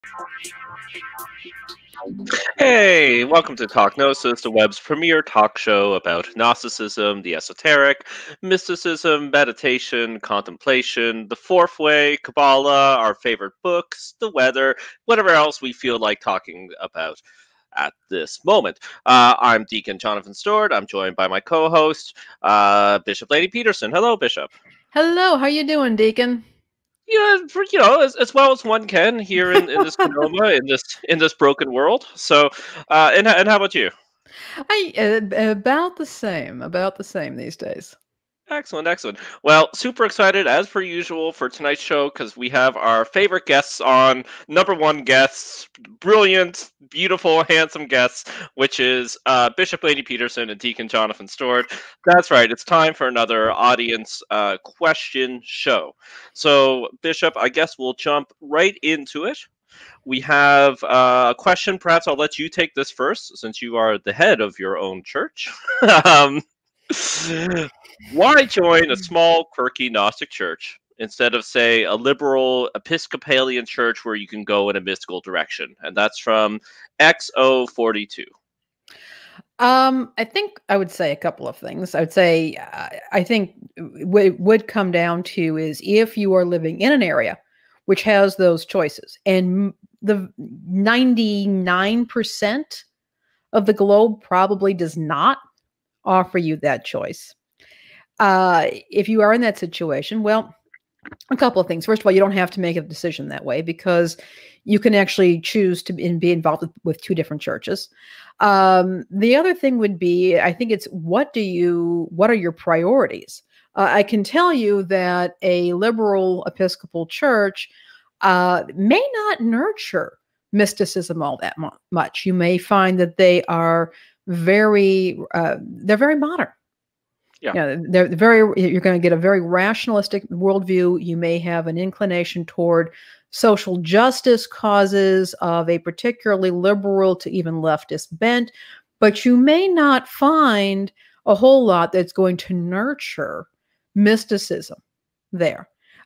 Hey, welcome to Talk Gnosis, the web's premier talk show about Gnosticism, the esoteric, mysticism, meditation, contemplation, the fourth way, Kabbalah, our favorite books, the weather, whatever else we feel like talking about at this moment. I'm Deacon Jonathan Stewart. I'm joined by my co-host, Bishop Lady Peterson. Hello, Bishop. Hello, how you doing, Deacon? Yeah, as well as one can here in this Sonoma, in this broken world. So, and how about you? About the same these days. Excellent, excellent. Well, super excited as per usual for tonight's show because we have our favorite guests on. Number one guests, brilliant, beautiful, handsome guests, which is Bishop Lady Peterson and Deacon Jonathan Stewart. That's right. It's time for another audience question show. So, Bishop, I guess we'll jump right into it. We have a question. Perhaps I'll let you take this first, since you are the head of your own church. um, Why join a small, quirky Gnostic church instead of, say, a liberal Episcopalian church where you can go in a mystical direction? And that's from XO42. I think I would say a couple of things. I would say I think what it would come down to is if you are living in an area which has those choices, and the 99% of the globe probably does not offer you that choice. If you are in that situation, well, a couple of things. First of all, you don't have to make a decision that way because you can actually choose to be involved with two different churches. The other thing would be, I think it's what are your priorities? I can tell you that a liberal Episcopal church may not nurture mysticism all that much. You may find that they are they're very modern. Yeah. You're going to get a very rationalistic worldview. You may have an inclination toward social justice causes of a particularly liberal to even leftist bent, but you may not find a whole lot that's going to nurture mysticism there,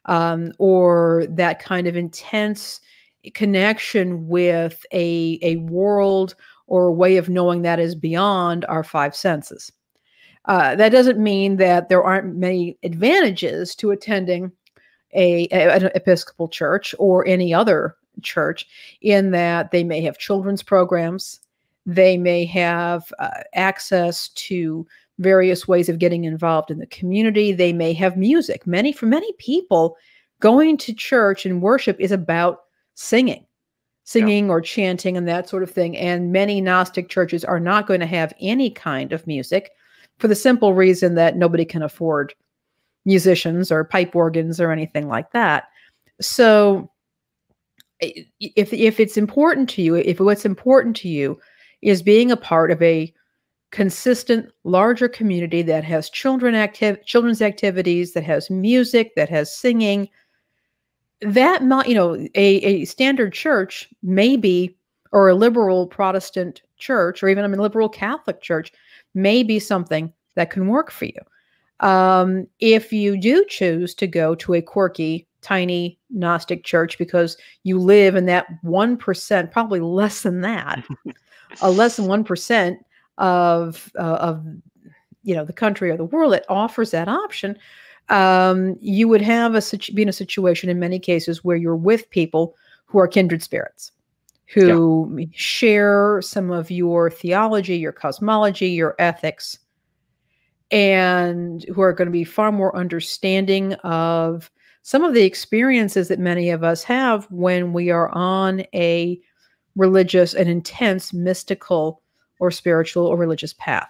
or that kind of intense connection with a world or a way of knowing that is beyond our five senses. That doesn't mean that there aren't many advantages to attending an Episcopal church or any other church, in that they may have children's programs, they may have access to various ways of getting involved in the community, they may have music. For many people, going to church and worship is about singing. Or chanting and that sort of thing. And many Gnostic churches are not going to have any kind of music, for the simple reason that nobody can afford musicians or pipe organs or anything like that. So if it's important to you, if what's important to you is being a part of a consistent, larger community that has children's activities, that has music, that has singing, that might, a standard church maybe, or a liberal Protestant church, or even a liberal Catholic church may be something that can work for you. If you do choose to go to a quirky, tiny Gnostic church because you live in that 1%, probably less than that, less than 1% of the country or the world that offers that option, you would be in a situation in many cases where you're with people who are kindred spirits, who share some of your theology, your cosmology, your ethics, and who are going to be far more understanding of some of the experiences that many of us have when we are on a religious and intense mystical or spiritual or religious path.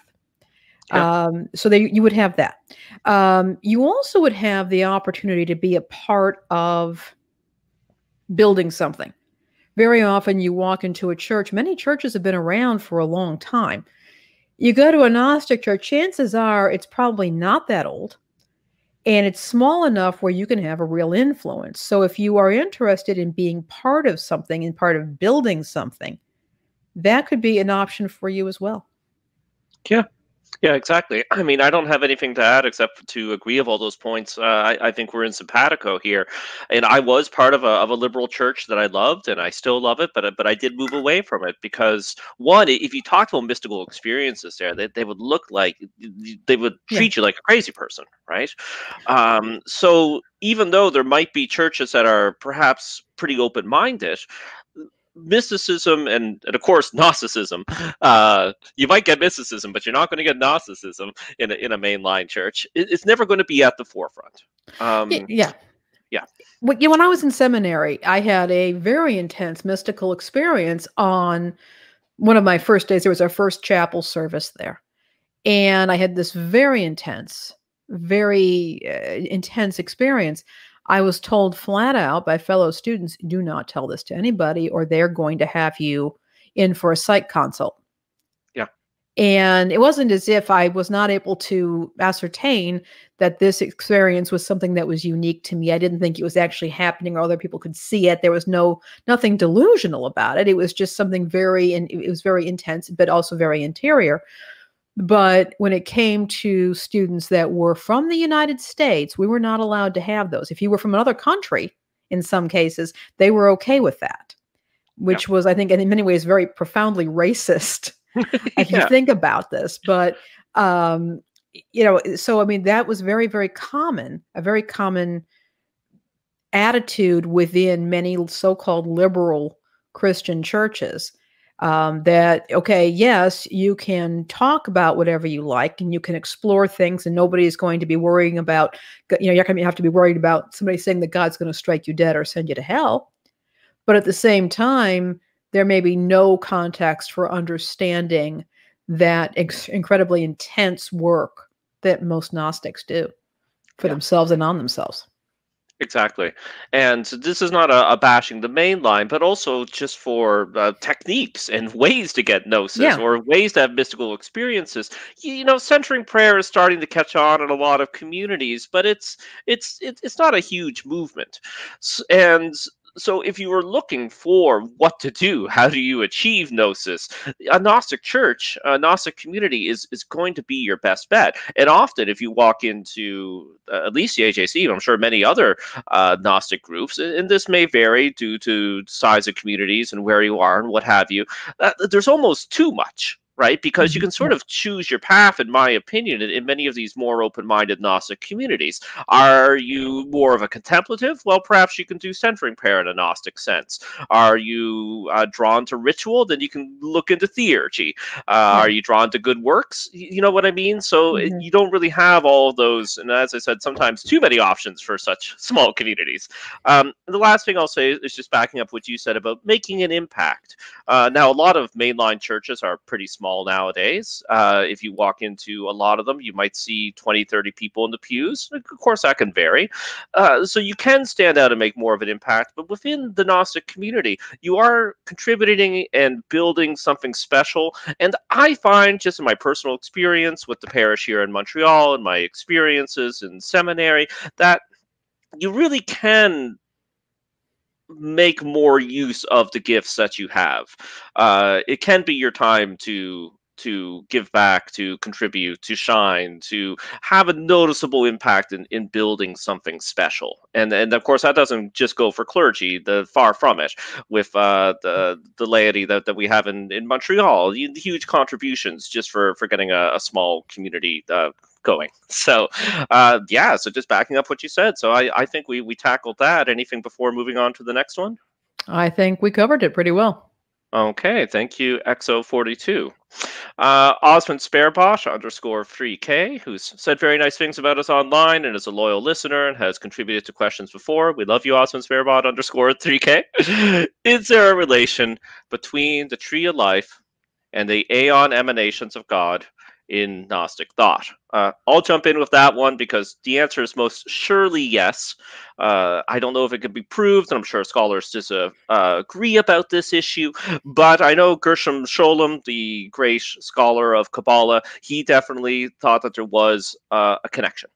So you would have that. You also would have the opportunity to be a part of building something. Very often you walk into a church, many churches have been around for a long time. You go to a Gnostic church, chances are it's probably not that old, and it's small enough where you can have a real influence. So if you are interested in being part of something and part of building something, that could be an option for you as well. Yeah. Yeah, exactly. I mean, I don't have anything to add except to agree of all those points. I think we're in simpatico here, and I was part of a liberal church that I loved, and I still love it. But I did move away from it because one, if you talk about mystical experiences there, they would look like they would Yeah. treat you like a crazy person, right? So even though there might be churches that are perhaps pretty open minded, mysticism and of course Gnosticism. You might get mysticism, but you're not going to get Gnosticism in a mainline church. It's never going to be at the forefront. Um, Yeah. yeah, When I was in seminary, I had a very intense mystical experience on one of my first days. There was our first chapel service there. And I had this very intense experience. I was told flat out by fellow students, do not tell this to anybody, or they're going to have you in for a psych consult. yeah, And it wasn't as if I was not able to ascertain that this experience was something that was unique to me. I didn't think it was actually happening or other people could see it. There was nothing delusional about it. It was just something and it was very intense, but also very interior. But when it came to students that were from the United States, we were not allowed to have those. If you were from another country, in some cases, they were okay with that, yeah, which was, I think, in many ways, very profoundly racist if you yeah, think about this. But, um, so I mean, that was very, very common, a very common attitude within many so-called liberal Christian churches, that okay, yes, you can talk about whatever you like and you can explore things, and nobody's going to be worrying about, you're going to have to be worried about somebody saying that God's going to strike you dead or send you to hell. But at the same time, there may be no context for understanding that incredibly intense work that most Gnostics do for yeah. themselves and on themselves. Exactly. And so this is not a bashing the main line, but also just for techniques and ways to get gnosis Yeah. or ways to have mystical experiences. Centering prayer is starting to catch on in a lot of communities, but it's not a huge movement. And so if you were looking for what to do, how do you achieve gnosis? A Gnostic church, a Gnostic community is going to be your best bet. And often, if you walk into at least the AJC, I'm sure many other Gnostic groups, and this may vary due to size of communities and where you are and what have you. There's almost too much, right? Because you Mhm. can sort of choose your path, in my opinion, in many of these more open-minded Gnostic communities. Are you more of a contemplative? Well, perhaps you can do centering prayer in a Gnostic sense. Are you drawn to ritual? Then you can look into theurgy. Yeah. Are you drawn to good works? You know what I mean? So Mhm. you don't really have all of those, and as I said, sometimes too many options for such small communities. The last thing I'll say is just backing up what you said about making an impact. Now, a lot of mainline churches are pretty small nowadays. If you walk into a lot of them, you might see 20, 30 people in the pews. Of course, that can vary. So you can stand out and make more of an impact, but within the Gnostic community, you are contributing and building something special. And I find, just in my personal experience with the parish here in Montreal and my experiences in seminary, that you really can make more use of the gifts that you have. It can be your time to give back, to contribute, to shine, to have a noticeable impact in building something special. And of course that doesn't just go for clergy, the far from it. With the laity that we have in Montreal, huge contributions just for getting a small community going. So, yeah. So just backing up what you said. So I think we tackled that. Anything before moving on to the next one? I think we covered it pretty well. Okay, thank you, XO42. Osmond Sparebot underscore 3K, who's said very nice things about us online and is a loyal listener and has contributed to questions before. We love you, Osmond Sparebot underscore 3K. Is there a relation between the tree of life and the aeon emanations of God in Gnostic thought? I'll jump in with that one because the answer is most surely yes. I don't know if it can be proved, and I'm sure scholars agree about this issue, but I know Gershom Scholem, the great scholar of Kabbalah, he definitely thought that there was a connection.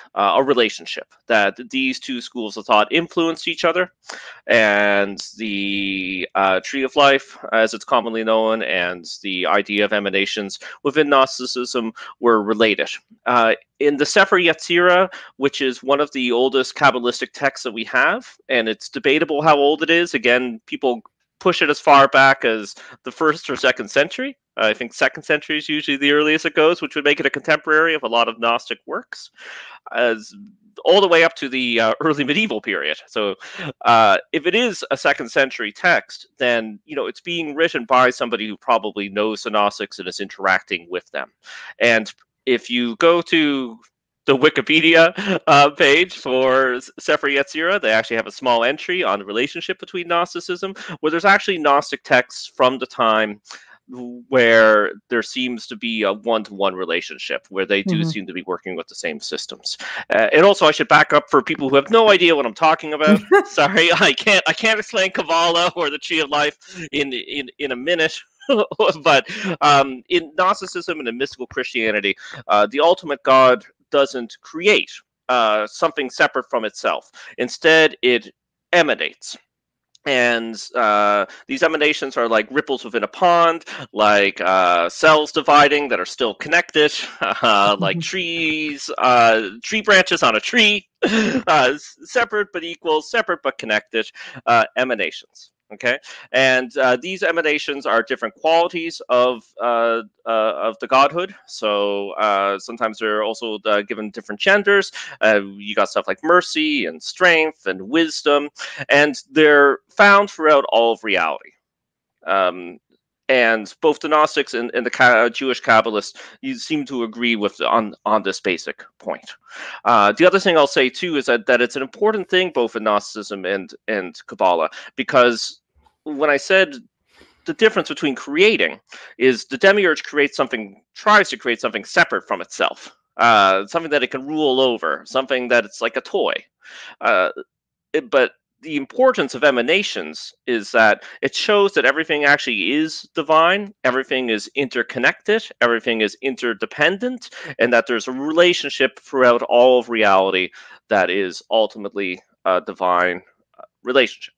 a relationship, that these two schools of thought influenced each other, and the Tree of Life, as it's commonly known, and the idea of emanations within Gnosticism were related. In the Sefer Yetzirah, which is one of the oldest Kabbalistic texts that we have, and it's debatable how old it is. Again, people push it as far back as the 1st or 2nd century. I think 2nd century is usually the earliest it goes, which would make it a contemporary of a lot of Gnostic works, as all the way up to the early medieval period. So if it is a 2nd century text, then it's being written by somebody who probably knows the Gnostics and is interacting with them. And if you go to the Wikipedia page for Sefer Yetzirah, they actually have a small entry on the relationship between Gnosticism, where there's actually Gnostic texts from the time where there seems to be a one-to-one relationship, where they do seem to be working with the same systems. And also, I should back up for people who have no idea what I'm talking about. Sorry, I can't explain Kabbalah or the Tree of Life in a minute. But in Gnosticism and in mystical Christianity, the ultimate God doesn't create something separate from itself. Instead, it emanates. And these emanations are like ripples within a pond, like cells dividing that are still connected, like trees, tree branches on a tree, separate but equal, separate but connected emanations. Okay, and these emanations are different qualities of the godhood. So sometimes they're also given different genders. You got stuff like mercy and strength and wisdom, and they're found throughout all of reality. And both the Gnostics and the Jewish Kabbalists, you seem to agree with on this basic point. The other thing I'll say too is that it's an important thing both in Gnosticism and Kabbalah, because when I said the difference between creating is the demiurge tries to create something separate from itself, something that it can rule over, something that it's like a toy. But the importance of emanations is that it shows that everything actually is divine, everything is interconnected, everything is interdependent, and that there's a relationship throughout all of reality that is ultimately a divine relationship.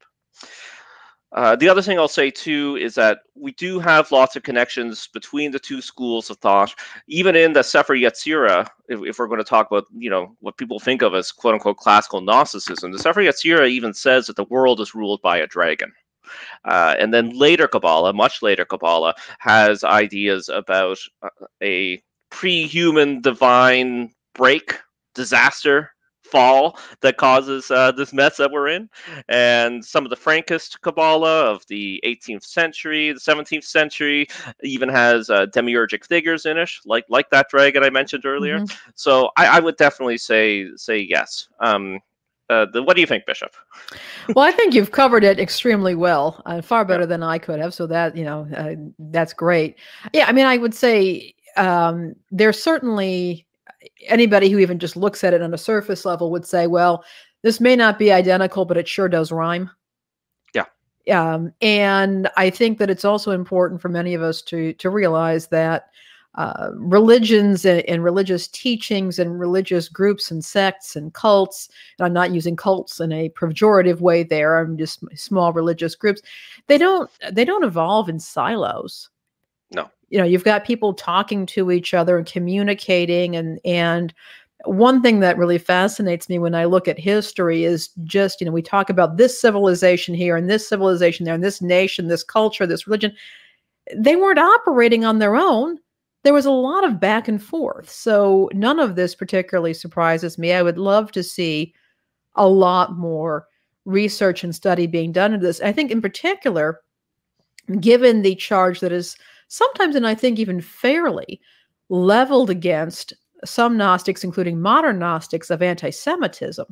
The other thing I'll say too is that we do have lots of connections between the two schools of thought. Even in the Sefer Yetzirah, if we're going to talk about what people think of as quote unquote classical Gnosticism, the Sefer Yetzirah even says that the world is ruled by a dragon. And then later Kabbalah, much later Kabbalah, has ideas about a pre-human divine break, disaster, fall that causes this mess that we're in. And some of the Frankist Kabbalah of the 18th century, the 17th century, even has demiurgic figures in it, like that dragon I mentioned earlier. So I would definitely say yes. What do you think, Bishop? Well, I think you've covered it extremely well, far better than I could have. So that, that's great. Yeah, I mean, I would say there's certainly anybody who even just looks at it on a surface level would say, well, this may not be identical, but it sure does rhyme. Yeah. And I think that it's also important for many of us to realize that religions and religious teachings and religious groups and sects and cults, and I'm not using cults in a pejorative way there, I'm just small religious groups, they don't evolve in silos. No. You've got people talking to each other and communicating, and one thing that really fascinates me when I look at history is just, we talk about this civilization here and this civilization there and this nation, this culture, this religion. They weren't operating on their own. There was a lot of back and forth. So none of this particularly surprises me. I would love to see a lot more research and study being done into this. I think in particular, given the charge that is sometimes, and I think even fairly, leveled against some Gnostics, including modern Gnostics, of anti-Semitism.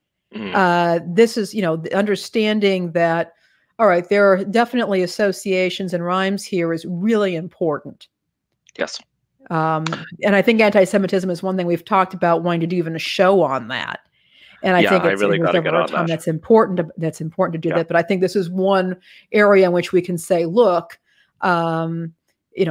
This is, the understanding that, all right, there are definitely associations and rhymes here is really important. Yes. And I think anti-Semitism is one thing we've talked about, wanting to do even a show on that. And I think it's really got to get on that. That's important to do that. But I think this is one area in which we can say, look,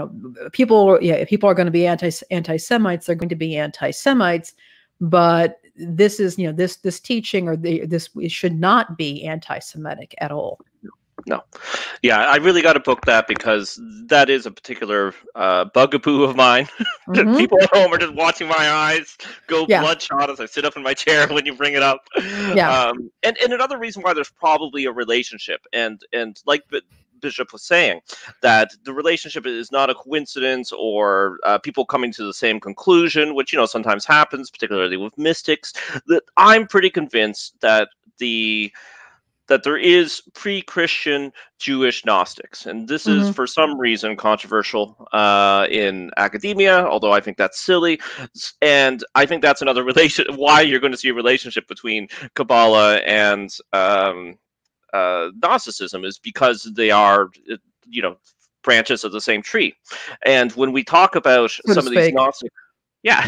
people are going to be anti-Semites, they're going to be anti-Semites, but this is, this teaching or this should not be anti-Semitic at all. No. Yeah, I really got to book that because that is a particular bugaboo of mine. Mhm. People at home are just watching my eyes go Yeah. bloodshot as I sit up in my chair when you bring it up. Yeah. And another reason why there's probably a relationship, and like Bishop was saying, that the relationship is not a coincidence or people coming to the same conclusion, which sometimes happens, particularly with mystics. That I'm pretty convinced that there is pre-Christian Jewish Gnostics, and this is Mhm. for some reason controversial in academia. Although I think that's silly, and I think that's another relation why you're going to see a relationship between Kabbalah and Gnosticism is because they are, branches of the same tree. And when we talk about So to some of these speak. Gnostic, yeah.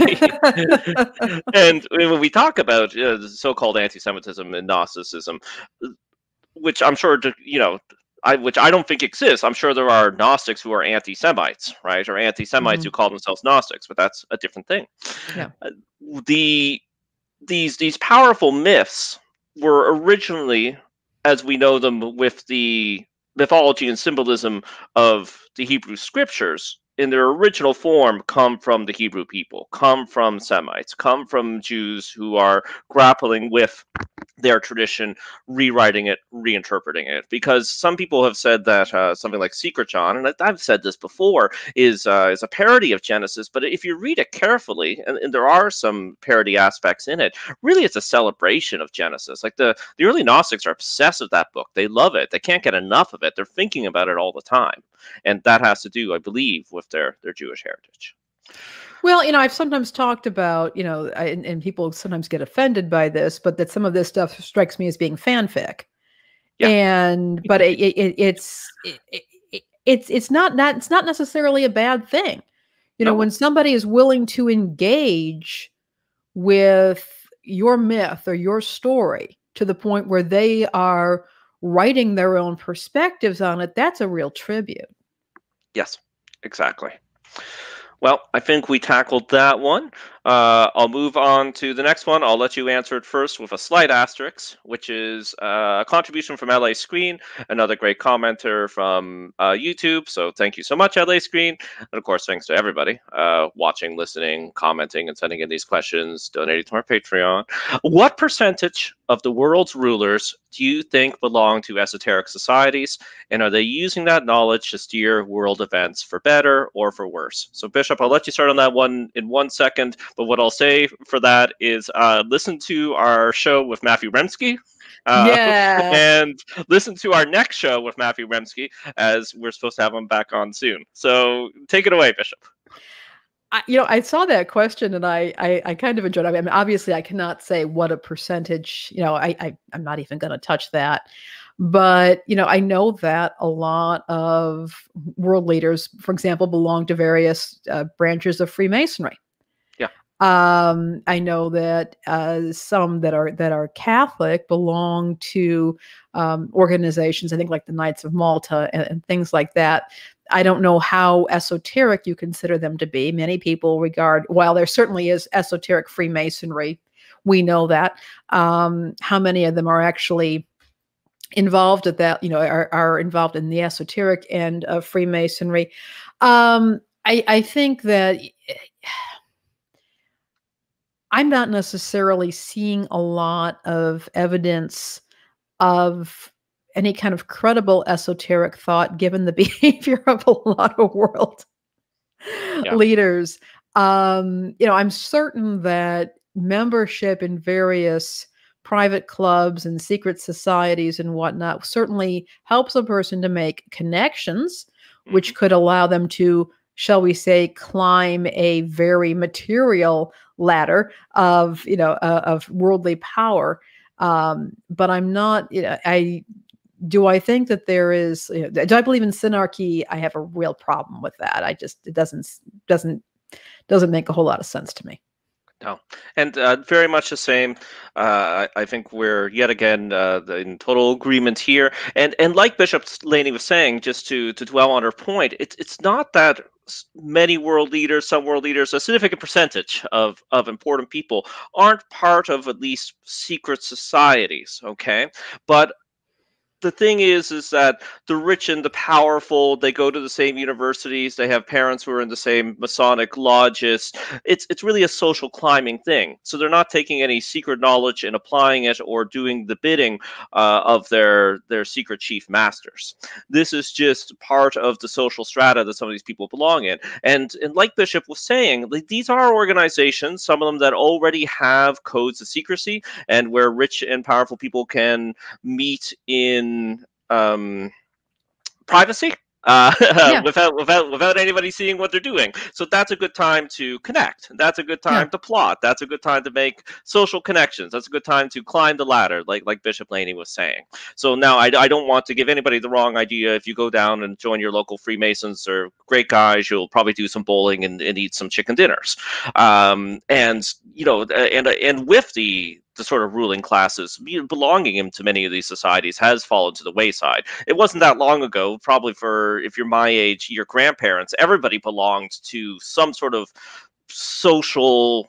And when we talk about so-called anti-Semitism and Gnosticism, which I'm sure, which I don't think exists. I'm sure there are Gnostics who are anti-Semites, right, or anti-Semites who Mhm. call themselves Gnostics, but that's a different thing. Yeah. Uh, the these powerful myths were originally, as we know them, with the mythology and symbolism of the Hebrew scriptures, in their original form, come from the Hebrew people, come from Semites, come from Jews who are grappling with their tradition, rewriting it, reinterpreting it. Because some people have said that something like Secret John, and I've said this before, is a parody of Genesis. But if you read it carefully, and there are some parody aspects in it, really it's a celebration of Genesis. Like the early Gnostics are obsessed with that book. They love it. They can't get enough of it. They're thinking about it all the time, and that has to do, I believe, with their Jewish heritage. Well, I've sometimes talked about, and people sometimes get offended by this, but that some of this stuff strikes me as being fanfic. Yeah. But it's not necessarily a bad thing. No. When somebody is willing to engage with your myth or your story to the point where they are writing their own perspectives on it, that's a real tribute. Yes. Exactly. Well, I think we tackled that one. I'll move on to the next one. I'll let you answer it first with a slight asterisk, which is a contribution from LA Screen, another great commenter from YouTube. So thank you so much, LA Screen. And of course, thanks to everybody watching, listening, commenting, and sending in these questions, donating to our Patreon. What percentage of the world's rulers do you think belong to esoteric societies? And are they using that knowledge to steer world events for better or for worse? So, Bishop, I'll let you start on that one in 1 second. But what I'll say for that is listen to our show with Matthew Remski. Yeah. And listen to our next show with Matthew Remski, as we're supposed to have him back on soon. So take it away, Bishop. I saw that question and I kind of enjoyed it. I mean, obviously, I cannot say what a percentage. I'm not even going to touch that. But I know that a lot of world leaders, for example, belong to various branches of Freemasonry. Yeah. I know that some that are Catholic belong to organizations. I think like the Knights of Malta and things like that. I don't know how esoteric you consider them to be. Many people regard, while there certainly is esoteric Freemasonry, we know that. How many of them are actually involved at that, are involved in the esoteric end of Freemasonry? I think that I'm not necessarily seeing a lot of evidence of any kind of credible esoteric thought, given the behavior of a lot of world leaders. I'm certain that membership in various private clubs and secret societies and whatnot certainly helps a person to make connections, which could allow them to, shall we say, climb a very material ladder of worldly power. But I'm not, do I think that there is, do I believe in synarchy? I have a real problem with that. It doesn't make a whole lot of sense to me. No, and very much the same. I think we're yet again in total agreement here. And like Bishop Laney was saying, just to dwell on her point, it's not that many world leaders, some world leaders, a significant percentage of important people aren't part of at least secret societies. Okay, but the thing is that the rich and the powerful, they go to the same universities, they have parents who are in the same Masonic lodges. It's really a social climbing thing, so they're not taking any secret knowledge and applying it or doing the bidding of their secret chief masters. This is just part of the social strata that some of these people belong in. And like Bishop was saying, like, these are organizations, some of them that already have codes of secrecy, and where rich and powerful people can meet in privacy, Yeah, without anybody seeing what they're doing. So that's a good time to connect. That's a good yeah. time to plot. That's a good time to make social connections. That's a good time to climb the ladder, like Bishop Laney was saying. So now I don't want to give anybody the wrong idea. If you go down and join your local Freemasons, they're great guys. You'll probably do some bowling and eat some chicken dinners. And you know, and with the sort of ruling classes, belonging into many of these societies has fallen to the wayside. It wasn't that long ago, probably for, if you're my age, your grandparents, everybody belonged to some sort of social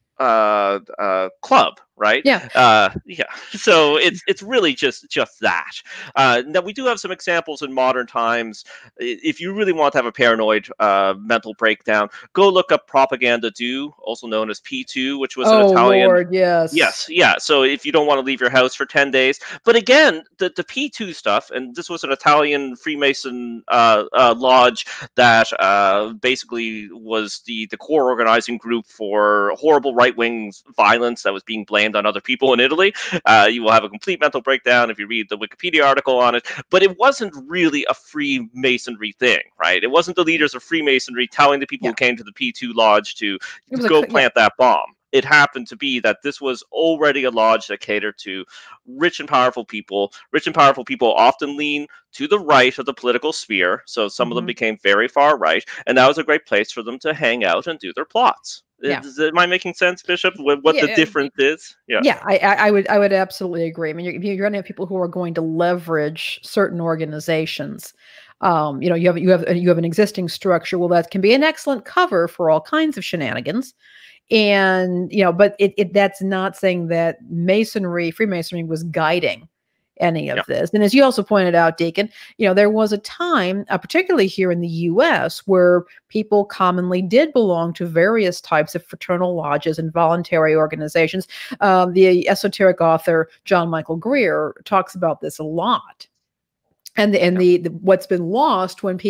club, right? Yeah. Yeah. So it's really just that. Now we do have some examples in modern times. If you really want to have a paranoid mental breakdown, go look up Propaganda Do, also known as P2, which was an Oh Italian. Lord, yes. Yes, yeah. So if you don't want to leave your house for 10 days, but again, the P2 stuff, and this was an Italian Freemason lodge that basically was the core organizing group for horrible right wing violence that was being blamed on other people in Italy. You will have a complete mental breakdown if you read the Wikipedia article on it, but it wasn't really a Freemasonry thing, right? It wasn't the leaders of Freemasonry telling the people Yeah. who came to the P2 lodge to It was a go yeah. plant that bomb. It happened to be that this was already a lodge that catered to rich and powerful people. Rich and powerful people often lean to the right of the political sphere, so some of them Hmm. became very far right, and that was a great place for them to hang out and do their plots. Yeah. Am I making sense, Bishop? What the Yeah. difference is? Yeah. Yeah, I would absolutely agree. I mean, you're going to have people who are going to leverage certain organizations. You know, you have an existing structure. Well, that can be an excellent cover for all kinds of shenanigans. And you know, but that's not saying that Freemasonry was guiding any Yeah. of this. And as you also pointed out, Deacon, you know, there was a time, particularly here in the U.S., where people commonly did belong to various types of fraternal lodges and voluntary organizations. The esoteric author John Michael Greer talks about this a lot. And the what's been lost when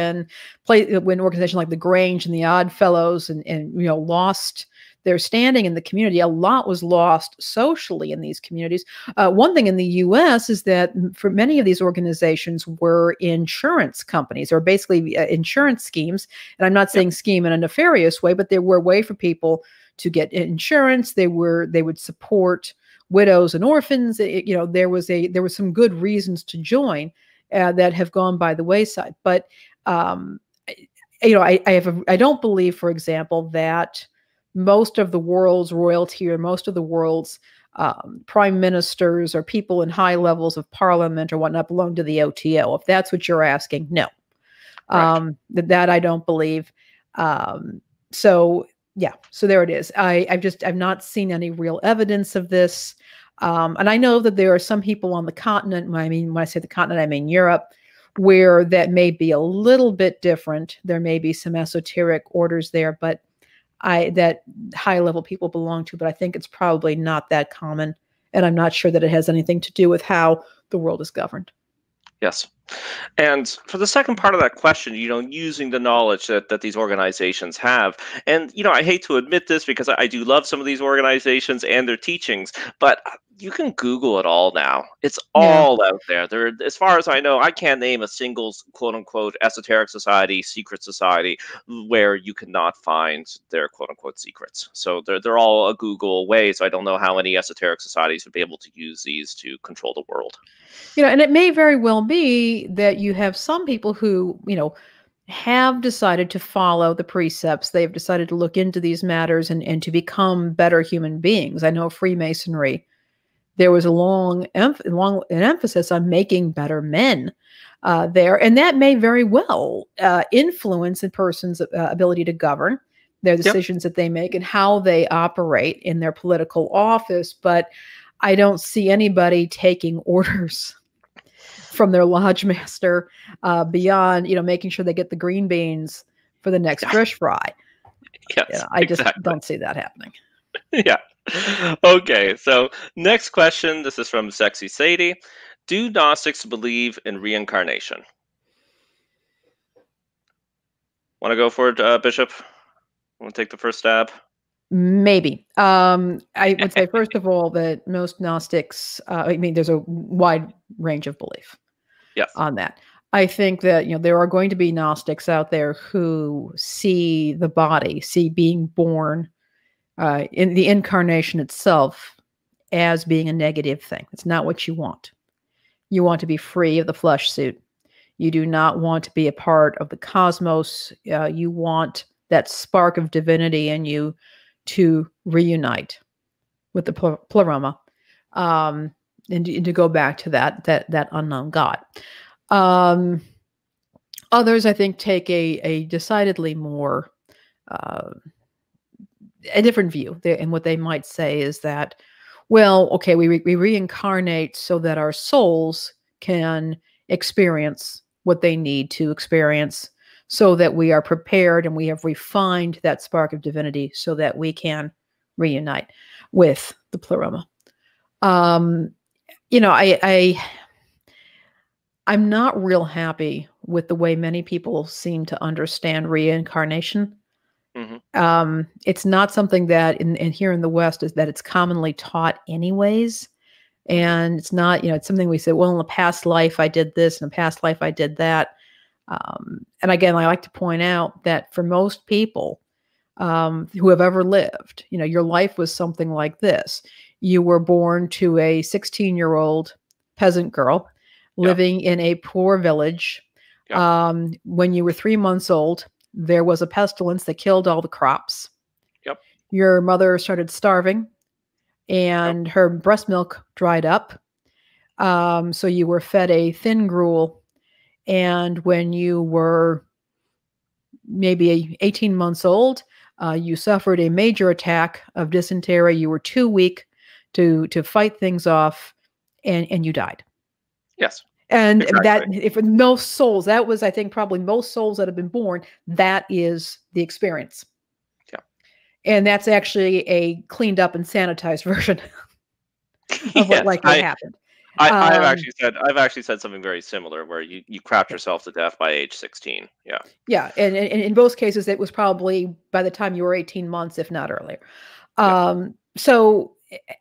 when organizations like the Grange and the Odd Fellows and you know lost their standing in the community, a lot was lost socially in these communities. One thing in the U.S. is that for many of these organizations were insurance companies or basically insurance schemes. And I'm not saying scheme in a nefarious way, but they were a way for people to get insurance. They would support widows and orphans. You know, there was some good reasons to join. That have gone by the wayside. But you know, I don't believe, for example, that most of the world's royalty or most of the world's prime ministers or people in high levels of parliament or whatnot belong to the OTO. If that's what you're asking, no, Right. that I don't believe. So yeah, so there it is. I've not seen any real evidence of this. And I know that there are some people on the continent, I mean, when I say the continent, I mean Europe, where that may be a little bit different. There may be some esoteric orders there, but that high level people belong to, but I think it's probably not that common. And I'm not sure that it has anything to do with how the world is governed. Yes. And for the second part of that question, you know, using the knowledge that these organizations have, and, you know, I hate to admit this because I do love some of these organizations and their teachings, but you can Google it all now. It's Yeah. all out there. There, as far as I know, I can't name a single quote unquote esoteric society, secret society where you cannot find their quote unquote secrets. So they're all a Google away. So I don't know how many esoteric societies would be able to use these to control the world. You know, and it may very well be that you have some people who, you know, have decided to follow the precepts. They've decided to look into these matters and to become better human beings. I know Freemasonry, there was a long an emphasis on making better men there, and that may very well influence a person's ability to govern, their Yep. decisions that they make, and how they operate in their political office. But I don't see anybody taking orders from their lodge master beyond, making sure they get the green beans for the next fish fry. Yes, I just exactly. don't see that happening. Yeah. Okay, so next question. This is from Sexy Sadie. Do Gnostics believe in reincarnation? Want to go for it, Bishop? Want to take the first stab? Maybe. I would say, first of all, that most Gnostics, there's a wide range of belief Yes. on that. I think that, there are going to be Gnostics out there who see the body, see being born in the incarnation itself as being a negative thing. It's not what you want. You want to be free of the flesh suit. You do not want to be a part of the cosmos. You want that spark of divinity in you to reunite with the pleroma, and to go back to that unknown God. Others, I think, take a decidedly more a different view. And what they might say is that, well, okay, we reincarnate so that our souls can experience what they need to experience, so that we are prepared and we have refined that spark of divinity so that we can reunite with the pleroma. I'm not real happy with the way many people seem to understand reincarnation. Mm-hmm. It's not something that in here in the West is that it's commonly taught anyways. And it's not, it's something we say, well, in the past life, I did this, in the past life, I did that. And again, I like to point out that for most people who have ever lived, your life was something like this. You were born to a 16-year-old peasant girl living in a poor village. When you were 3 months old, there was a pestilence that killed all the crops. Your mother started starving, and her breast milk dried up. So you were fed a thin gruel. And when you were maybe 18 months old, you suffered a major attack of dysentery. You were too weak to fight things off, and you died. Yes. And exactly. that, if most souls, that was, I think, probably most souls that have been born, that is the experience. Yeah. And that's actually a cleaned up and sanitized version of what likely happened. I've actually said something very similar, where you crapped yourself to death by age 16. Yeah. Yeah. And in both cases, it was probably by the time you were 18 months, if not earlier. So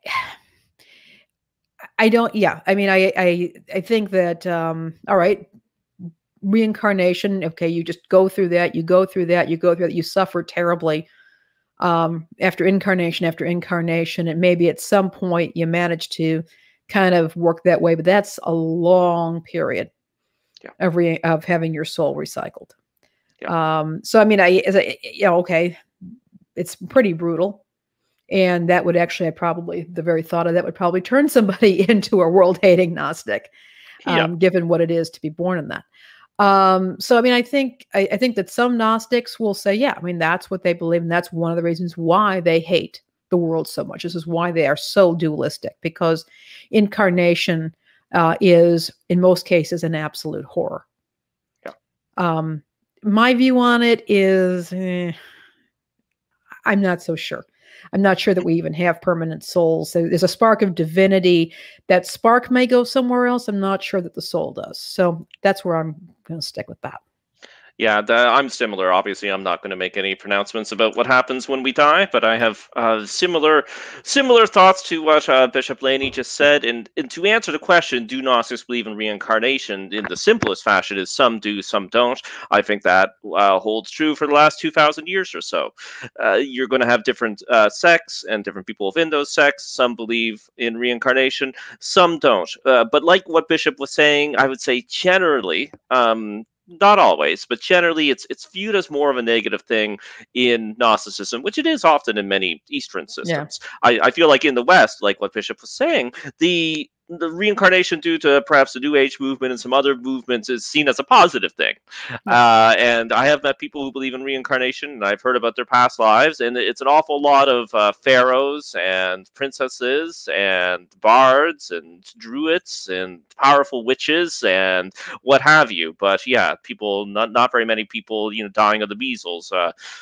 I don't, I think that, all right, reincarnation, okay, you just go through that, you suffer terribly after incarnation, and maybe at some point you manage to kind of work that way, but that's a long period of having your soul recycled. So okay, it's pretty brutal. And that would actually, the very thought of that would probably turn somebody into a world-hating Gnostic, given what it is to be born in that. So, I think that some Gnostics will say, that's what they believe. And that's one of the reasons why they hate the world so much. This is why they are so dualistic, because incarnation is, in most cases, an absolute horror. My view on it is, I'm not so sure. I'm not sure that we even have permanent souls. So there's a spark of divinity. That spark may go somewhere else. I'm not sure that the soul does. So that's where I'm going to stick with that. Yeah, I'm similar. Obviously, I'm not going to make any pronouncements about what happens when we die, but I have similar thoughts to what Bishop Laney just said. And to answer the question, do Gnostics believe in reincarnation? In the simplest fashion is some do, some don't. I think that holds true for the last 2,000 years or so. You're going to have different sects and different people within those sects. Some believe in reincarnation, some don't. But like what Bishop was saying, I would say generally, not always, but generally it's viewed as more of a negative thing in Gnosticism, which it is often in many Eastern Yeah. systems. I feel like in the West, like what Bishop was saying, the reincarnation due to perhaps the New Age movement and some other movements is seen as a positive thing. Yeah. And I have met people who believe in reincarnation, and I've heard about their past lives, and it's an awful lot of pharaohs and princesses and bards and druids and powerful witches and what have you. But yeah, people, not very many people, dying of the measles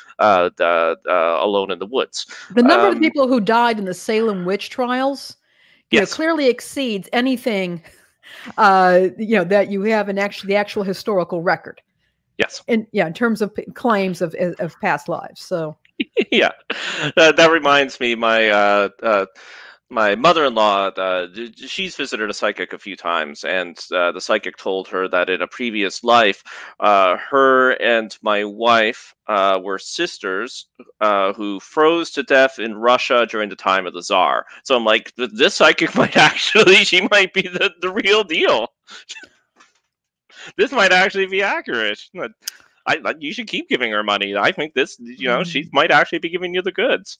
alone in the woods. The number of people who died in the Salem witch trials, Yes. clearly exceeds anything, that you have in the actual historical record. Yes. And in terms of claims of past lives. So yeah, that reminds me, my mother-in-law, she's visited a psychic a few times, and the psychic told her that in a previous life, her and my wife were sisters who froze to death in Russia during the time of the Tsar. So I'm like, this psychic she might be the real deal. This might actually be accurate. You should keep giving her money. I think this, she might actually be giving you the goods.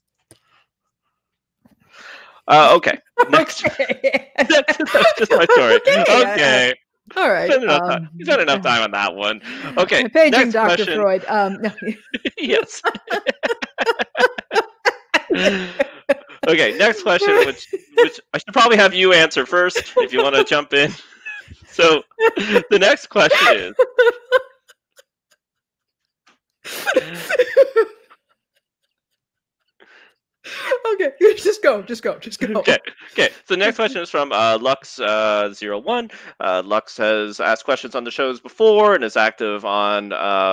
Okay. Next. That's just my story. Okay. All right. You spent enough time on that one. Okay. Paging Dr. Freud. No. Yes. Okay. Next question, which I should probably have you answer first if you want to jump in. So, the next question is. Okay, just go. Okay. So the next question is from Lux01. Lux has asked questions on the shows before and is active on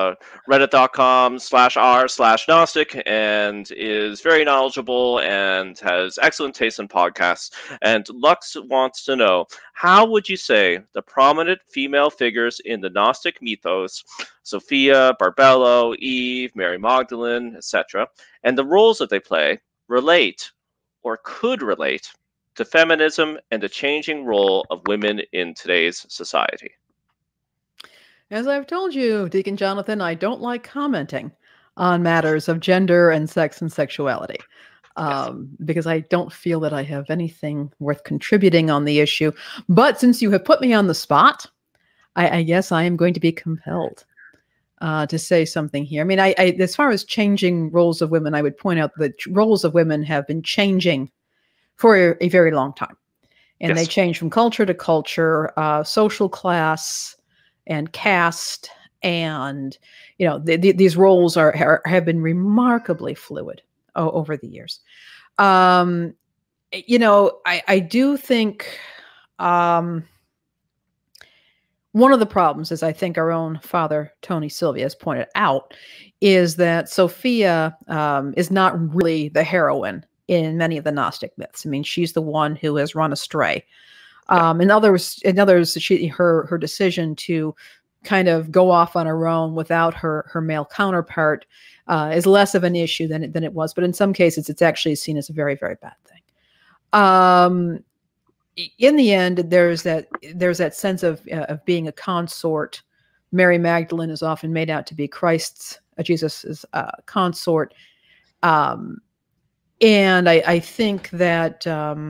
reddit.com/r/Gnostic and is very knowledgeable and has excellent taste in podcasts. And Lux wants to know, how would you say the prominent female figures in the Gnostic mythos, Sophia, Barbelo, Eve, Mary Magdalene, etc., and the roles that they play, relate or could relate to feminism and the changing role of women in today's society? As I've told you, Deacon Jonathan, I don't like commenting on matters of gender and sex and sexuality. Because I don't feel that I have anything worth contributing on the issue. But since you have put me on the spot, I guess I am going to be compelled to say something here. I mean, I as far as changing roles of women, I would point out that roles of women have been changing for a very long time. And they change from culture to culture, social class and caste. And, these roles have been remarkably fluid over the years. I do think one of the problems, as I think our own Father Tony Sylvia has pointed out, is that Sophia is not really the heroine in many of the Gnostic myths. I mean, she's the one who has run astray. In others, her decision to kind of go off on her own without her male counterpart is less of an issue than it was. But in some cases, it's actually seen as a very, very bad thing. In the end, there's that sense of being a consort. Mary Magdalene is often made out to be Jesus's consort. And I think that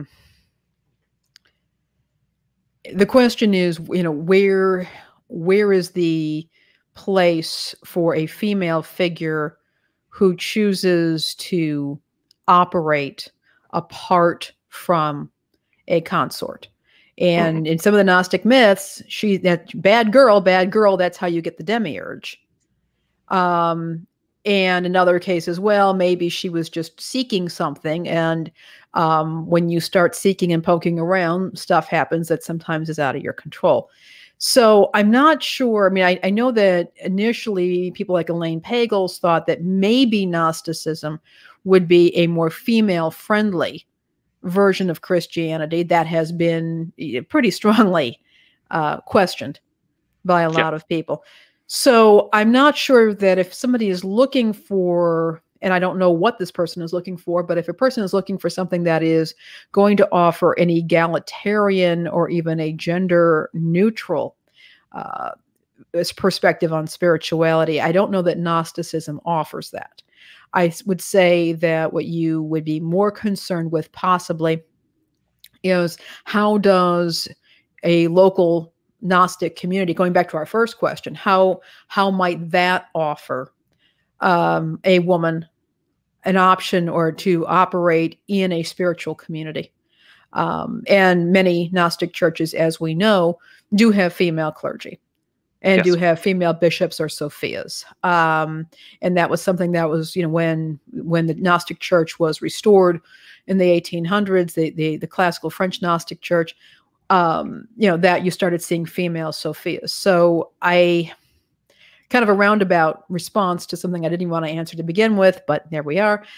the question is, where is the place for a female figure who chooses to operate apart from a consort? And in some of the Gnostic myths, that bad girl, that's how you get the demiurge. And in other cases, well, maybe she was just seeking something. And when you start seeking and poking around, stuff happens that sometimes is out of your control. So I'm not sure. I mean, I know that initially people like Elaine Pagels thought that maybe Gnosticism would be a more female-friendly version of Christianity. That has been pretty strongly questioned by a lot of people. So I'm not sure that if somebody is looking for, and I don't know what this person is looking for, but if a person is looking for something that is going to offer an egalitarian or even a gender neutral perspective on spirituality. I don't know that Gnosticism offers that. I would say that what you would be more concerned with possibly is how does a local Gnostic community, going back to our first question, how might that offer a woman an option or to operate in a spiritual community? And many Gnostic churches, as we know, do have female clergy and do have female bishops or Sophias. And that was something that was, when the Gnostic church was restored in the 1800s, the classical French Gnostic church, that you started seeing female Sophias. So I kind of a roundabout response to something I didn't even want to answer to begin with, but there we are,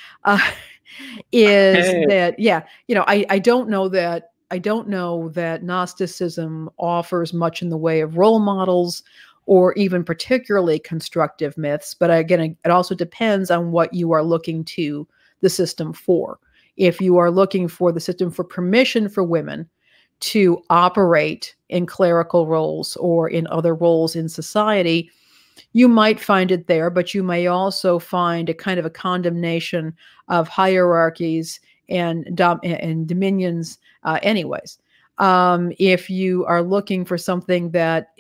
that, I don't know that Gnosticism offers much in the way of role models or even particularly constructive myths. But again, it also depends on what you are looking to the system for. If you are looking for the system for permission for women to operate in clerical roles or in other roles in society, you might find it there, but you may also find a kind of a condemnation of hierarchies and dominions anyways. If you are looking for something that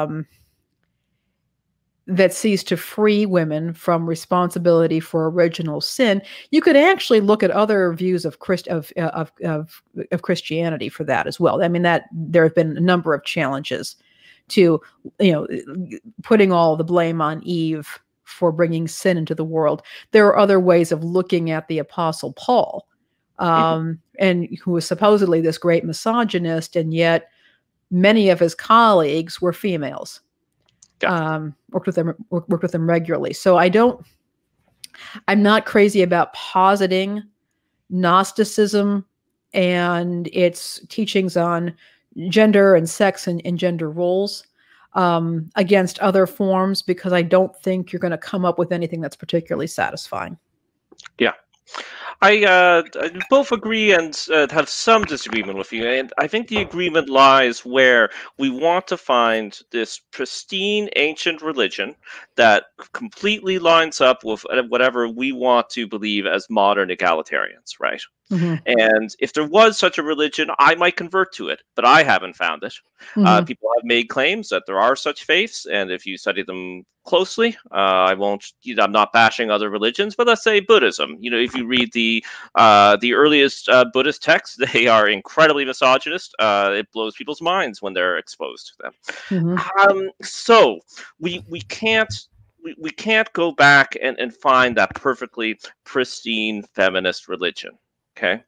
seeks to free women from responsibility for original sin, you could actually look at other views of Christianity for that as well. I mean, that there have been a number of challenges to, putting all the blame on Eve for bringing sin into the world. There are other ways of looking at the Apostle Paul, and who was supposedly this great misogynist, and yet many of his colleagues were females. Worked with them regularly. So I'm not crazy about positing Gnosticism and its teachings on gender and sex and gender roles against other forms, because I don't think you're going to come up with anything that's particularly satisfying. Yeah. I both agree and have some disagreement with you, and I think the agreement lies where we want to find this pristine ancient religion that completely lines up with whatever we want to believe as modern egalitarians, right? And if there was such a religion, I might convert to it, but I haven't found it. People have made claims that there are such faiths, and if you study them closely, I'm not bashing other religions, but let's say Buddhism. If you read the earliest Buddhist texts, they are incredibly misogynist. It blows people's minds when they're exposed to them. So we can't go back and find that perfectly pristine feminist religion. Okay.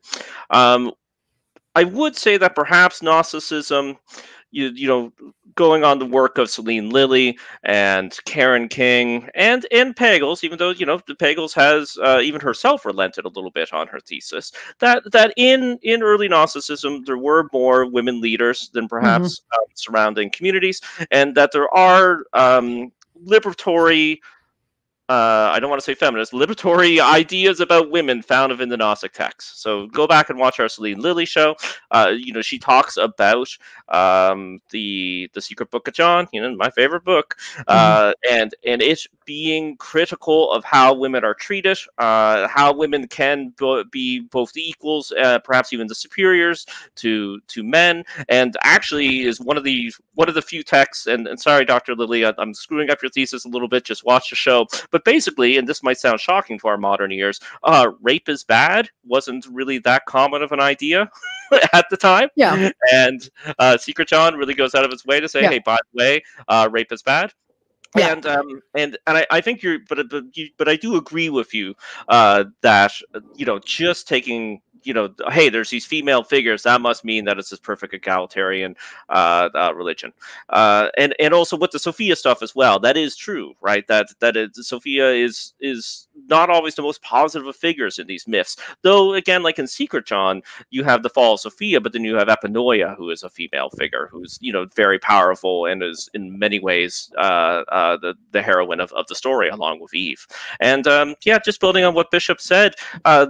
I would say that perhaps Gnosticism, going on the work of Celine Lilly and Karen King and Pagels, even though, the Pagels has even herself relented a little bit on her thesis, that in early Gnosticism, there were more women leaders than perhaps surrounding communities, and that there are liberatory, I don't want to say feminist, liberatory ideas about women found within the Gnostic texts. So go back and watch our Celine Lilly show. She talks about the Secret Book of John, my favorite book, and it being critical of how women are treated, how women can be both the equals, perhaps even the superiors to men, and actually is one of the few texts. And sorry, Dr. Lilly, I'm screwing up your thesis a little bit. Just watch the show, but basically, and this might sound shocking to our modern ears, rape is bad wasn't really that common of an idea at the time. Yeah. And Secret John really goes out of its way to say, hey, by the way, rape is bad. Yeah. And I think but I do agree with you that just taking hey, there's these female figures, that must mean that it's this perfect egalitarian religion, and also with the Sophia stuff as well. That is true, right? That Sophia is not always the most positive of figures in these myths. Though again, like in Secret John, you have the fall of Sophia, but then you have Epinoia, who is a female figure who's very powerful and is in many ways the heroine of the story along with Eve. And just building on what Bishop said,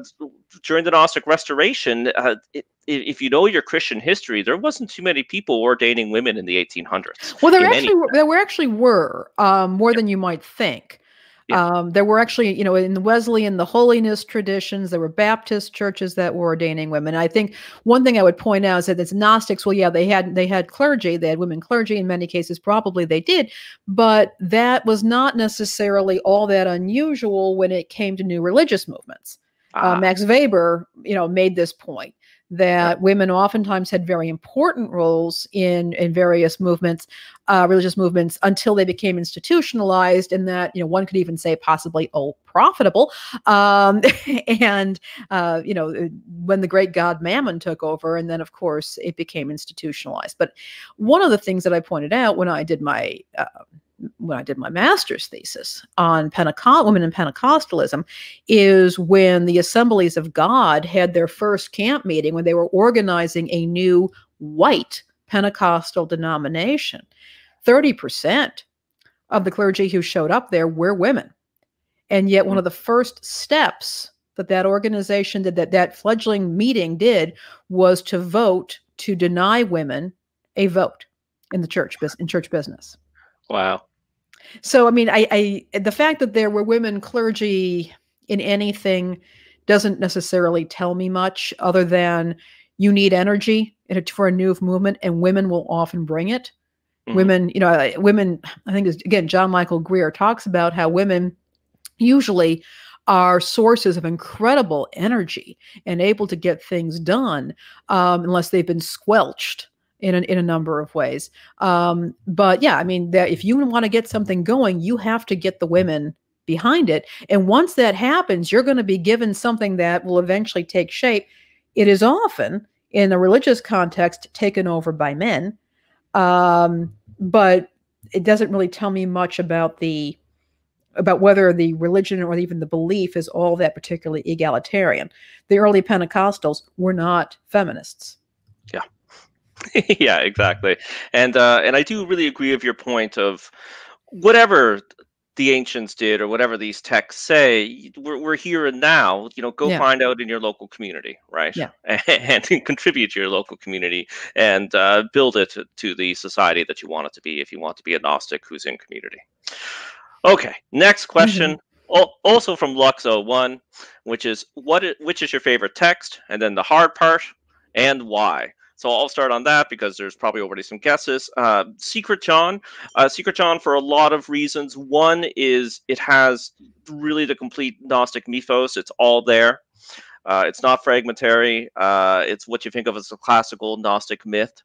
during the Gnostic Restoration, if you know your Christian history, there wasn't too many people ordaining women in the 1800s. Well, In any, there actually were more than you might think. yeah, There were actually, in the Wesleyan, the holiness traditions, there were Baptist churches that were ordaining women. I think one thing I would point out is that it's Gnostics. Well, yeah, they had clergy, they had women clergy in many cases, probably they did, but that was not necessarily all that unusual when it came to new religious movements. Max Weber, made this point that women oftentimes had very important roles in various movements, religious movements, until they became institutionalized, and that one could even say possibly profitable. And when the great god Mammon took over, and then of course it became institutionalized. But one of the things that I pointed out when I did my master's thesis on women in Pentecostalism is when the Assemblies of God had their first camp meeting, when they were organizing a new white Pentecostal denomination. 30% of the clergy who showed up there were women. And yet one of the first steps that organization did, that fledgling meeting did, was to vote to deny women a vote in the church business. Wow. So, I mean, the fact that there were women clergy in anything doesn't necessarily tell me much, other than you need energy for a new movement, and women will often bring it. Women, I think, again, John Michael Greer talks about how women usually are sources of incredible energy and able to get things done, unless they've been squelched in a number of ways. But yeah, I mean, if you want to get something going, you have to get the women behind it. And once that happens, you're going to be given something that will eventually take shape. It is often, in a religious context, taken over by men. But it doesn't really tell me much about whether the religion or even the belief is all that particularly egalitarian. The early Pentecostals were not feminists. Yeah. Yeah, exactly. And I do really agree with your point of whatever the ancients did or whatever these texts say, we're here and now. Go find out in your local community, right? Yeah. And contribute to your local community and build it to the society that you want it to be, if you want to be a Gnostic who's in community. Okay, next question. Also from Lux01, which is which is your favorite text, and then the hard part, and why. So I'll start on that because there's probably already some guesses. Secret John. Secret John, for a lot of reasons. One is it has really the complete Gnostic mythos. It's all there. It's not fragmentary. It's what you think of as a classical Gnostic myth.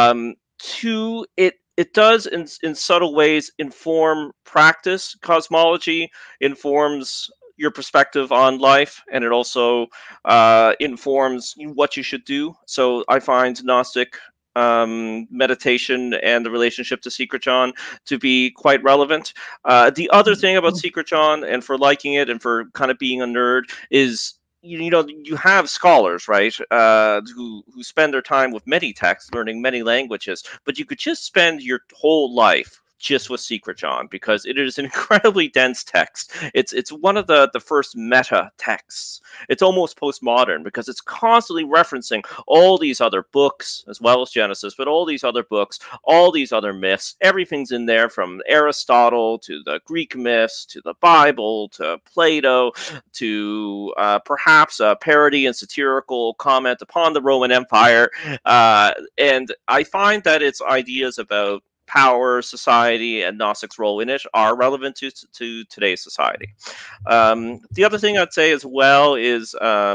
Two, it does in subtle ways inform practice. Cosmology informs your perspective on life, and it also informs what you should do. So I find Gnostic meditation and the relationship to Secret John to be quite relevant. The other thing about Secret John, and for liking it and for kind of being a nerd, is you have scholars, right, who spend their time with many texts, learning many languages, but you could just spend your whole life just with Secret John, because it is an incredibly dense text. It's one of the first meta texts. It's almost postmodern because it's constantly referencing all these other books, as well as Genesis, but all these other books, all these other myths. Everything's in there, from Aristotle to the Greek myths to the Bible to Plato to perhaps a parody and satirical comment upon the Roman Empire. And I find that its ideas about power, society, and Gnostic's role in it are relevant to today's society. The other thing I'd say as well is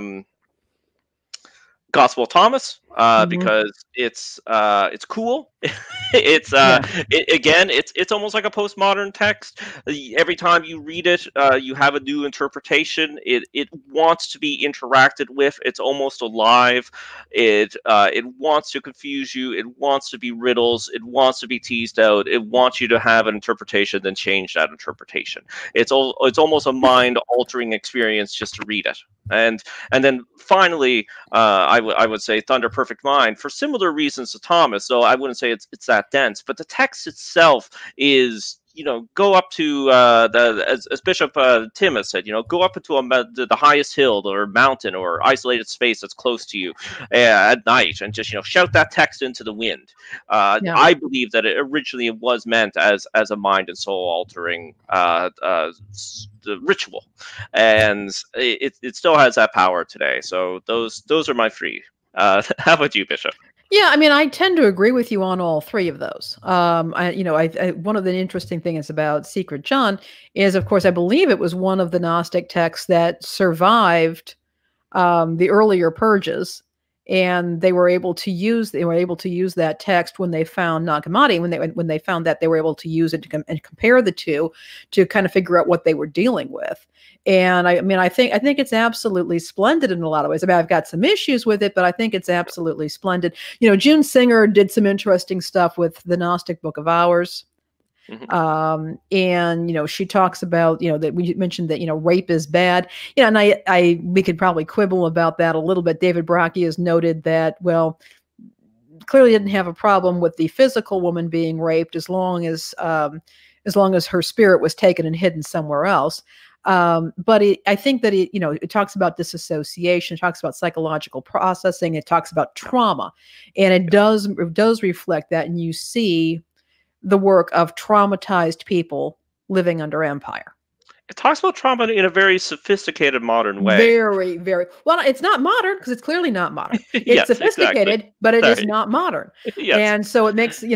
Gospel of Thomas, because it's cool. It's it's almost like a postmodern text. Every time you read it, you have a new interpretation. It wants to be interacted with. It's almost alive. It wants to confuse you. It wants to be riddles. It wants to be teased out. It wants you to have an interpretation, then change that interpretation. It's almost a mind altering experience just to read it. And then finally, I would say Thunder Perfect Mind, for similar reasons to Thomas, though I wouldn't say it's that dense, but the text itself is go up to as Bishop Tim has said, go up into the highest hill or mountain or isolated space that's close to you at night and just shout that text into the wind. Yeah. I believe that it originally was meant as a mind and soul altering the ritual, and it still has that power today. So those are my three. How about you, Bishop? Yeah, I mean, I tend to agree with you on all three of those. One of the interesting things about Secret John is, of course, I believe it was one of the Gnostic texts that survived the earlier purges, and they were able to use that text when they found Nag Hammadi. When they found that, they were able to use it and compare the two to kind of figure out what they were dealing with. And I think it's absolutely splendid in a lot of ways. I mean, I've got some issues with it, but I think it's absolutely splendid. June Singer did some interesting stuff with the Gnostic Book of Hours. Mm-hmm. And she talks about that we mentioned that rape is bad, and we could probably quibble about that a little bit. David Brockie has noted that, well, clearly didn't have a problem with the physical woman being raped as long as her spirit was taken and hidden somewhere else. But I think that it talks about disassociation, it talks about psychological processing, it talks about trauma, and it does reflect that, and you see the work of traumatized people living under empire. It talks about trauma in a very sophisticated modern way. Very, very well. It's not modern because it's clearly not modern. It's yes, sophisticated, exactly. but it is not modern. Yes. And so it makes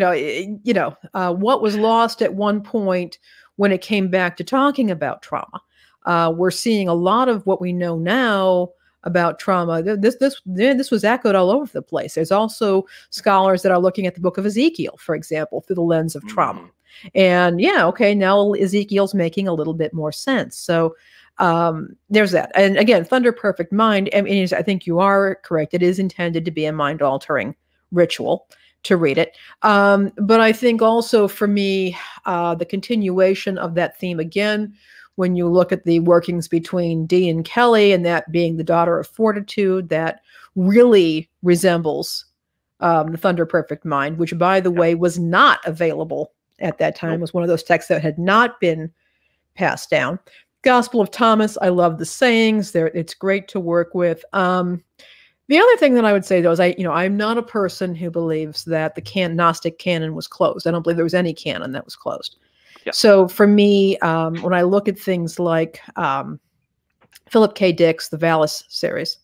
what was lost at one point when it came back to talking about trauma. We're seeing a lot of what we know now about trauma. This was echoed all over the place. There's also scholars that are looking at the book of Ezekiel, for example, through the lens of trauma. And now Ezekiel's making a little bit more sense. So there's that. And again, Thunder Perfect Mind, I think you are correct. It is intended to be a mind-altering ritual to read it. But I think also for me, the continuation of that theme again, when you look at the workings between Dee and Kelly, and that being the daughter of fortitude, that really resembles the Thunder Perfect Mind, which, by the way, was not available at that time. It was one of those texts that had not been passed down. Gospel of Thomas, I love the sayings. It's great to work with. The other thing that I would say, though, is I'm not a person who believes that the Gnostic canon was closed. I don't believe there was any canon that was closed. Yeah. So for me, when I look at things like Philip K. Dick's The Valis series,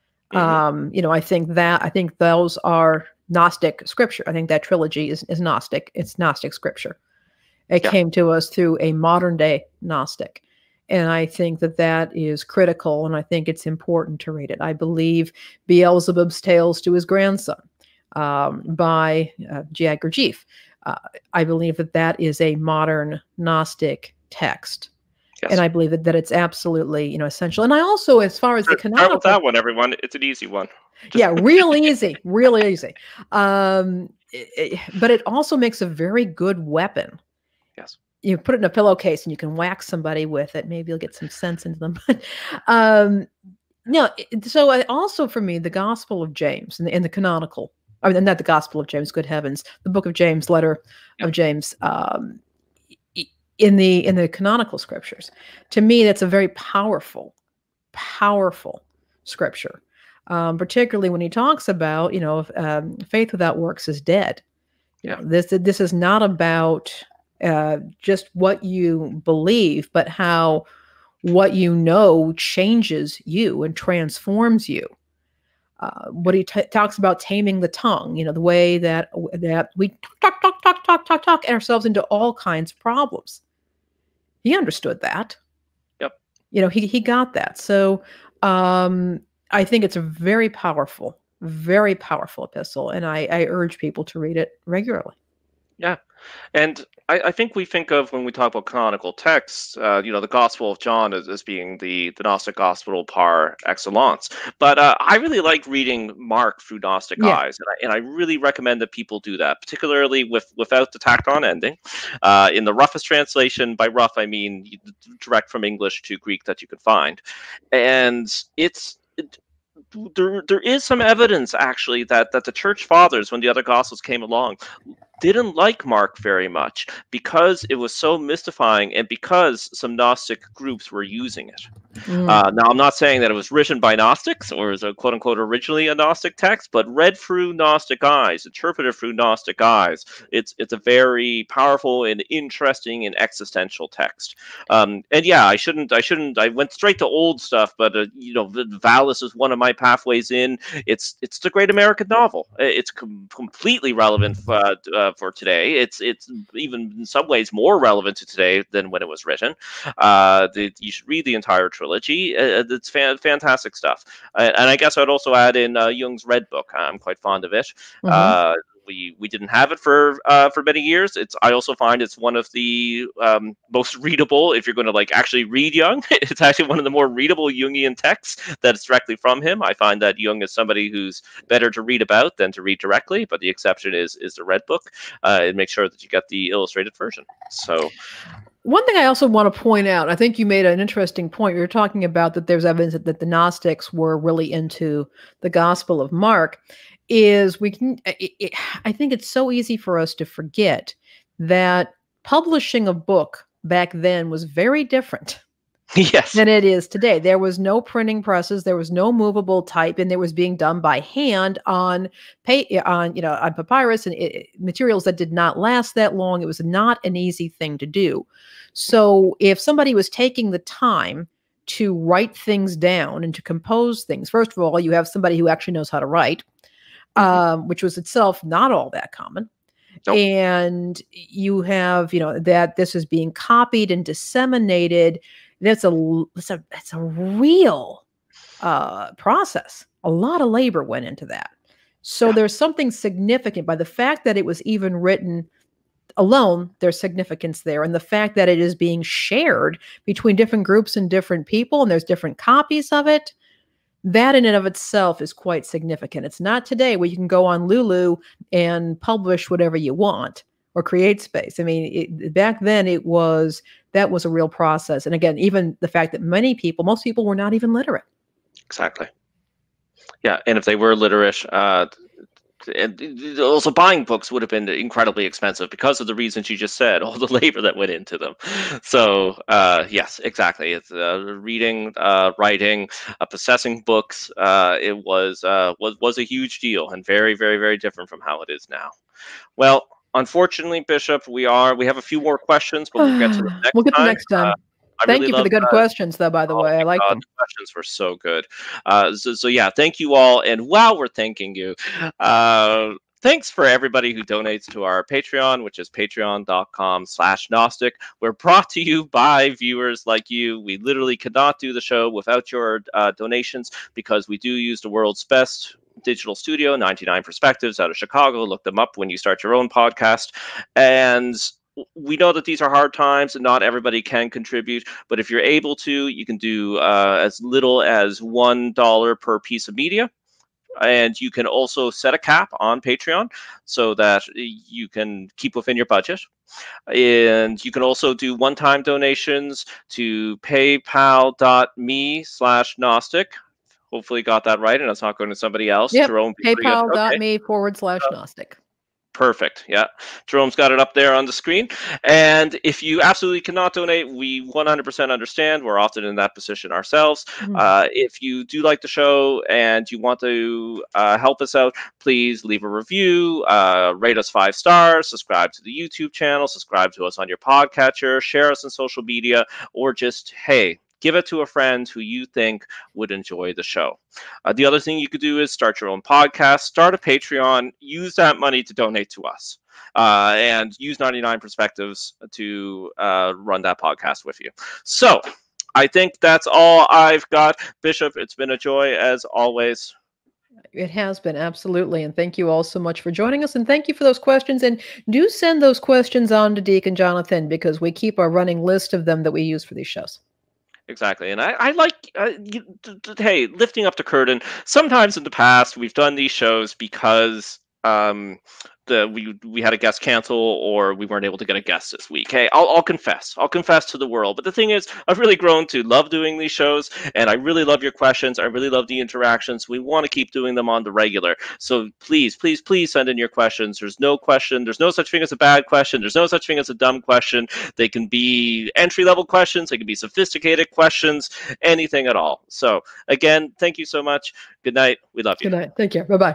I think those are Gnostic scripture. I think that trilogy is Gnostic. It's Gnostic scripture. It came to us through a modern day Gnostic. And I think that is critical, and I think it's important to read it. I believe Beelzebub's Tales to His Grandson by G. Edgar Jeeff. I believe that is a modern Gnostic text. Yes. And I believe that it's absolutely essential. And I also, as far as the canonical, start with that one, everyone. It's an easy one. Yeah, real easy, really easy. But it also makes a very good weapon. Yes. You put it in a pillowcase and you can whack somebody with it. Maybe you'll get some sense into them. So also for me, the Gospel of James and the canonical, not the Gospel of James, good heavens, the Book of James, letter of James, in the canonical scriptures, to me, that's a very powerful scripture. Particularly when he talks about, faith without works is dead. Yeah. This is not about just what you believe, but how what you know changes you and transforms you. What he talks about taming the tongue, the way that we talk ourselves into all kinds of problems. He understood that. Yep. He got that. So I think it's a very powerful epistle, and I urge people to read it regularly. Yeah. And I think we think of, when we talk about canonical texts, the Gospel of John as being the Gnostic Gospel par excellence. But I really like reading Mark through Gnostic eyes, and I really recommend that people do that, particularly without the tacked-on ending. In the roughest translation, by rough I mean direct from English to Greek that you can find, and there is some evidence actually that the church fathers, when the other Gospels came along, didn't like Mark very much because it was so mystifying and because some Gnostic groups were using it. Now, I'm not saying that it was written by Gnostics or is a quote unquote originally a Gnostic text, but read through Gnostic eyes, interpreted through Gnostic eyes, it's a very powerful and interesting and existential text. And yeah, I went straight to old stuff, but Valis is one of my pathways in. It's the great American novel. It's completely relevant for today. It's even in some ways more relevant to today than when it was written. You should read the entire trilogy. It's fantastic stuff. And I guess I'd also add in Jung's Red Book. I'm quite fond of it. We didn't have it for many years. I also find it's one of the most readable. If you're going to like actually read Jung, it's actually one of the more readable Jungian texts that's directly from him. I find that Jung is somebody who's better to read about than to read directly, but the exception is the Red Book. And make sure that you get the illustrated version. So. One thing I also want to point out, I think you made an interesting point. You're talking about that there's evidence that the Gnostics were really into the Gospel of Mark. I think it's so easy for us to forget that publishing a book back then was very different. Yes. Than it is today. There was no printing presses, there was no movable type, and it was being done by hand on papyrus and materials that did not last that long. It was not an easy thing to do. So if somebody was taking the time to write things down and to compose things, first of all, you have somebody who actually knows how to write, which was itself not all that common. Nope. And you have, that this is being copied and disseminated. That's a real process. A lot of labor went into that. So there's something significant by the fact that it was even written alone. There's significance there. And the fact that it is being shared between different groups and different people, and there's different copies of it, that in and of itself is quite significant. It's not today where you can go on Lulu and publish whatever you want or create space. I mean, back then that was a real process. And again, even the fact that most people were not even literate. Exactly. Yeah, and if they were literate, and also buying books would have been incredibly expensive because of the reasons you just said, all the labor that went into them. So yes, exactly. It's reading, writing, possessing books. It was a huge deal and very, very, very different from how it is now. Well, unfortunately, Bishop, we have a few more questions, but we'll get to them next time. We'll get to next time. Thank you for the good questions, though, by the way. I like them. The questions were so good. So yeah, thank you all. And while we're thanking you, thanks for everybody who donates to our Patreon, which is patreon.com/Gnostic. We're brought to you by viewers like you. We literally could not do the show without your donations because we do use the world's best digital studio, 99 Perspectives out of Chicago. Look them up when you start your own podcast. And we know that these are hard times and not everybody can contribute, but if you're able to, you can do as little as $1 per piece of media. And you can also set a cap on Patreon so that you can keep within your budget. And you can also do one-time donations to paypal.me/Gnostic. Hopefully got that right, and it's not going to somebody else. Yep. Jerome, paypal.me/Gnostic. Perfect. Yeah. Jerome's got it up there on the screen. And if you absolutely cannot donate, we 100% understand. We're often in that position ourselves. If you do like the show and you want to help us out, please leave a review, rate us 5 stars, subscribe to the YouTube channel, subscribe to us on your podcatcher, share us on social media, or just, hey, give it to a friend who you think would enjoy the show. The other thing you could do is start your own podcast, start a Patreon, use that money to donate to us, and use 99 Perspectives to run that podcast with you. So I think that's all I've got. Bishop, it's been a joy as always. It has been, absolutely. And thank you all so much for joining us. And thank you for those questions. And do send those questions on to Deacon Jonathan, because we keep a running list of them that we use for these shows. Exactly. And I like, hey, lifting up the curtain. Sometimes in the past, we've done these shows because um we had a guest cancel, or we weren't able to get a guest this week. Hey, I'll confess to the world. But the thing is, I've really grown to love doing these shows, and I really love your questions. I really love the interactions. We want to keep doing them on the regular. So please, please, please send in your questions. There's no such thing as a bad question. There's no such thing as a dumb question. They can be entry level questions, they can be sophisticated questions, anything at all. So again, thank you so much. Good night. We love you. Good night. Take care. Bye-bye.